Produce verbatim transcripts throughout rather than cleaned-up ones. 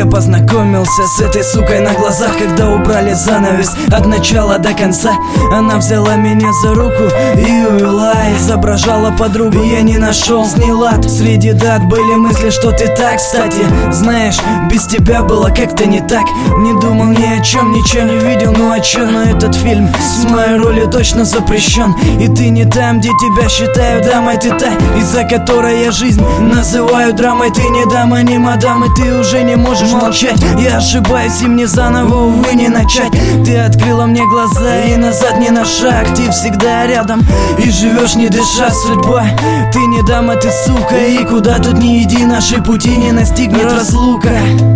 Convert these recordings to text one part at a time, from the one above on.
Я познакомился с этой сукой на глазах, когда убрали занавес от начала до конца. Она взяла меня за руку и увела, изображала подругу. Я не нашел с ней лад, среди дат были мысли, что ты так. Кстати, знаешь, без тебя было как-то не так. Не думал ни о чем, ничего не видел, ну а чё? Но этот фильм с моей ролью точно запрещен. И ты не там, где тебя считаю дамой. Ты та, из-за которой я жизнь называю драмой. Ты не дама, не мадам, и ты уже не можешь молчать. Я ошибаюсь, и мне заново, увы, не начать. Ты открыла мне глаза, и назад не на шаг. Ты всегда рядом, и живешь не дыша. Судьба, ты не дама, ты сука. И куда тут ни иди, наши пути не настигнет разлука.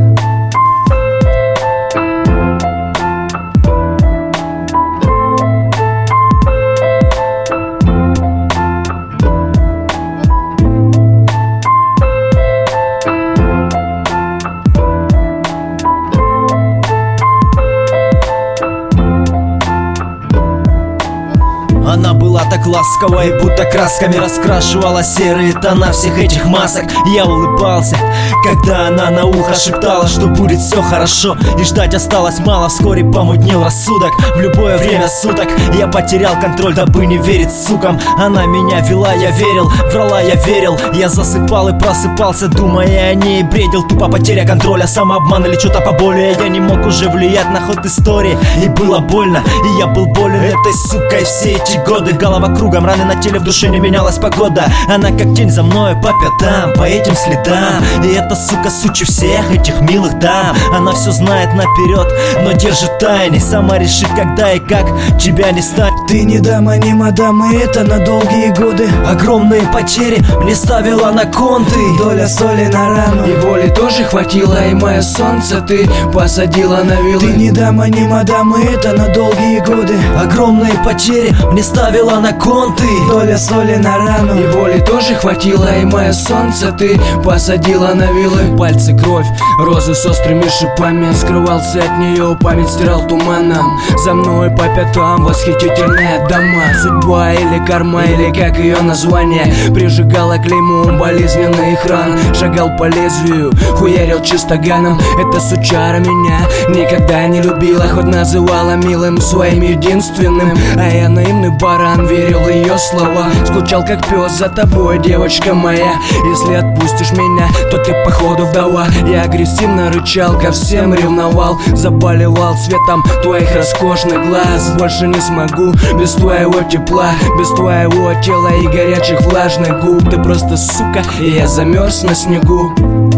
Она была так ласковая и будто красками раскрашивала серые тона всех этих масок. Я улыбался, когда она на ухо шептала, что будет все хорошо. И ждать осталось мало, вскоре помутнел рассудок. В любое время суток я потерял контроль, дабы не верить сукам. Она меня вела, я верил, врала, я верил. Я засыпал и просыпался, думая о ней, бредил. Тупо потеря контроля, самообман или что-то поболее. Я не мог уже влиять на ход истории, и было больно, и я был болен этой сукой все эти годы. Голова кругом, раны на теле, в душе не менялась погода. Она как тень за мною по пятам, по этим следам. И эта сука сучи всех этих милых дам. Она все знает наперед, но держит тайны. Сама решит, когда и как тебя не станет. Ты не дама, не мадам, и это на долгие годы. Огромные потери мне ставила на конты. Доля соли на рану, и боли тоже хватило, и мое солнце ты посадила на вилы. Ты не дама, не мадам, и это на долгие годы. Огромные потери мне ставила на конты. Доля соли на рану, и боли тоже хватило, и мое солнце ты посадила на вилы. Пальцы кровь, розы с острыми шипами. Скрывался от нее, память стирал туманом. За мной по пятам восхитительная дама. Судьба или карма, или как ее название. Прижигала клеймом болезненных ран. Шагал по лезвию, хуярил чистоганом. Эта сучара меня никогда не любила, хоть называла милым своим единственным. А я наивный баран, верил в ее слова. Скучал как пес за тобой, девочка моя. Если отпустишь меня, то ты походу вдова. Я агрессивно рычал, ко всем ревновал. Заболевал светом твоих роскошных глаз. Больше не смогу без твоего тепла, без твоего тела и горячих влажных губ. Ты просто сука, и я замерз на снегу.